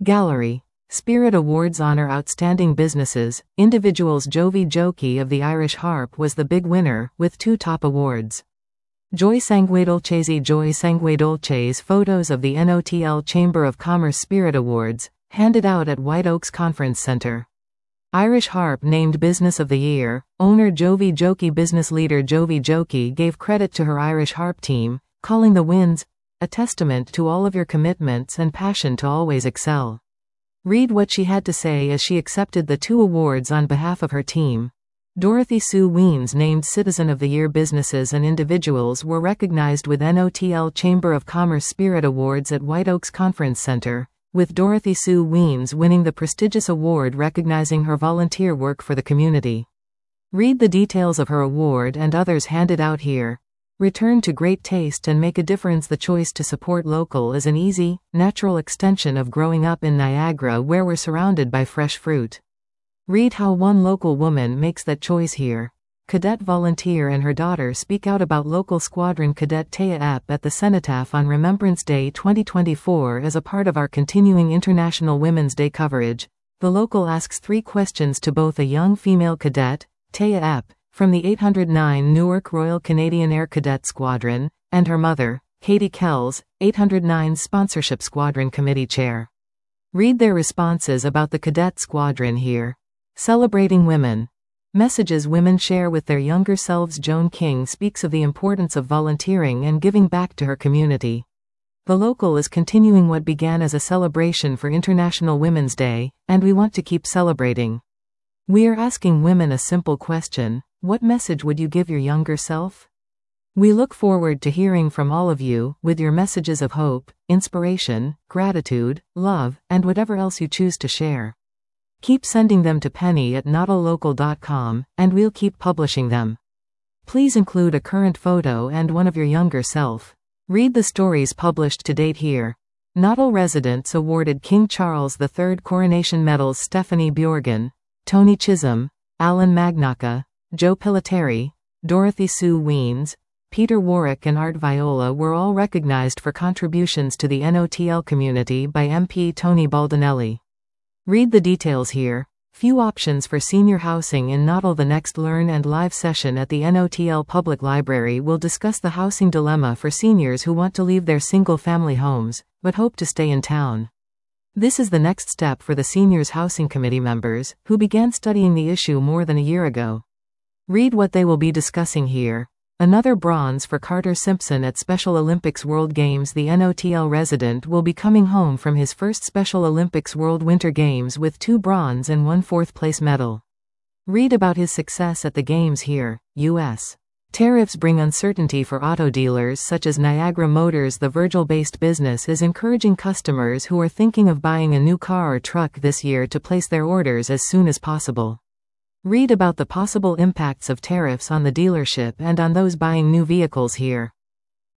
Gallery. Spirit Awards honor outstanding businesses. Individuals. Jovi Joki of the Irish Harp was the big winner, with 2 top awards. Joy Sanguedolces photos of the NOTL Chamber of Commerce Spirit Awards, handed out at White Oaks Conference Center. Irish Harp named Business of the Year. Owner Jovi Joki. Business leader Jovi Joki gave credit to her Irish Harp team, calling the wins a testament to all of your commitments and passion to always excel. Read what she had to say as she accepted the 2 awards on behalf of her team. Dorothy Sue Weens named Citizen of the Year. Businesses and individuals were recognized with NOTL Chamber of Commerce Spirit Awards at White Oaks Conference Center, with Dorothy Sue Weens winning the prestigious award recognizing her volunteer work for the community. Read the details of her award and others handed out here. Return to great taste and make a difference. The choice to support local is an easy, natural extension of growing up in Niagara, where we're surrounded by fresh fruit. Read how one local woman makes that choice here. Cadet volunteer and her daughter speak out about local squadron cadet Taya Epp at the Cenotaph on Remembrance Day 2024 as a part of our continuing International Women's Day coverage. The local asks 3 questions to both a young female cadet, Taya Epp, from the 809 Newark Royal Canadian Air Cadet Squadron, and her mother, Katie Kells, 809 Sponsorship Squadron Committee Chair. Read their responses about the cadet squadron here. Celebrating women. Messages women share with their younger selves. Joan King speaks of the importance of volunteering and giving back to her community. The local is continuing what began as a celebration for International Women's Day, and we want to keep celebrating. We are asking women a simple question: what message would you give your younger self? We look forward to hearing from all of you, with your messages of hope, inspiration, gratitude, love, and whatever else you choose to share. Keep sending them to penny@notllocal.com, and we'll keep publishing them. Please include a current photo and one of your younger self. Read the stories published to date here. Notlh residents awarded King Charles III Coronation Medals. Stephanie Bjorgen, Tony Chisholm, Alan Magnaca, Joe Pilateri, Dorothy Sue Weens, Peter Warwick and Art Viola were all recognized for contributions to the NOTL community by MP Tony Baldinelli. Read the details here. Few options for senior housing in Notlh. The next Learn and Live session at the NOTL Public Library will discuss the housing dilemma for seniors who want to leave their single-family homes, but hope to stay in town. This is the next step for the Seniors Housing Committee members, who began studying the issue more than a year ago. Read what they will be discussing here. Another bronze for Carter Simpson at Special Olympics World Games. The NOTL resident will be coming home from his first Special Olympics World Winter Games with 2 bronze and 1 fourth-place medal. Read about his success at the Games here. U.S. Tariffs bring uncertainty for auto dealers such as Niagara Motors. The Virgil-based business is encouraging customers who are thinking of buying a new car or truck this year to place their orders as soon as possible. Read about the possible impacts of tariffs on the dealership and on those buying new vehicles here.